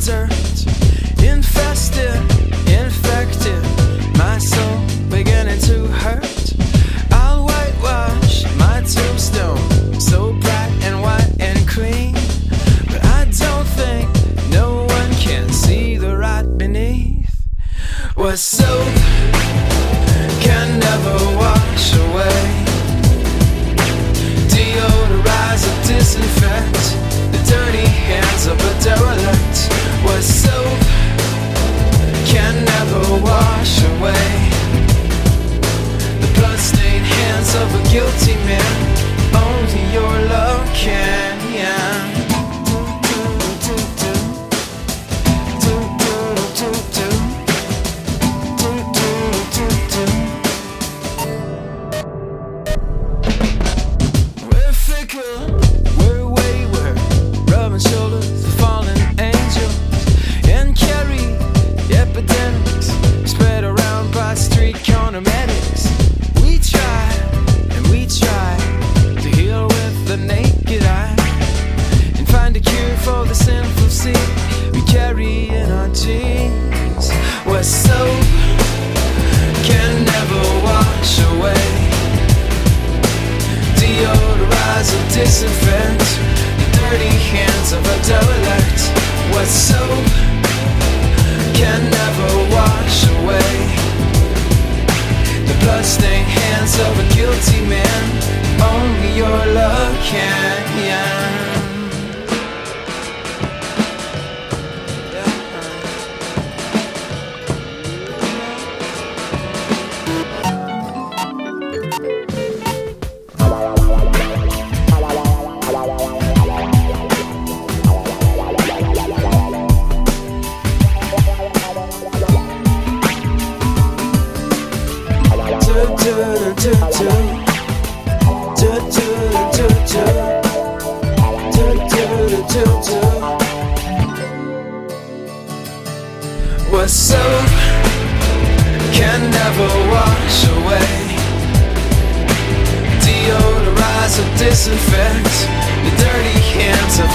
dirt, infested, infected, my soul beginning to hurt. I'll whitewash my tombstone, so bright and white and clean, but I don't think no one can see the rot beneath. What soap can never wash away, deodorize or disinfect the dirty hands of a derelict. What soap can never wash away the bloodstained hands of a guilty man? Only your love can, yeah. We're fickle, we're wayward, rubbing shoulders with fallen angels, and carry epidemics spread around by street corner medics. We try and we try to heal with the naked eye and find a cure for the sinful seed we carry in our genes. Where soap can never wash away, deodorize or disinfect the dirty hands of a derelict. What soap can never wash away the bloodstained hands of a guilty man? Only your love can, yeah. What soap can never wash away, deodorize or disinfect the dirty hands of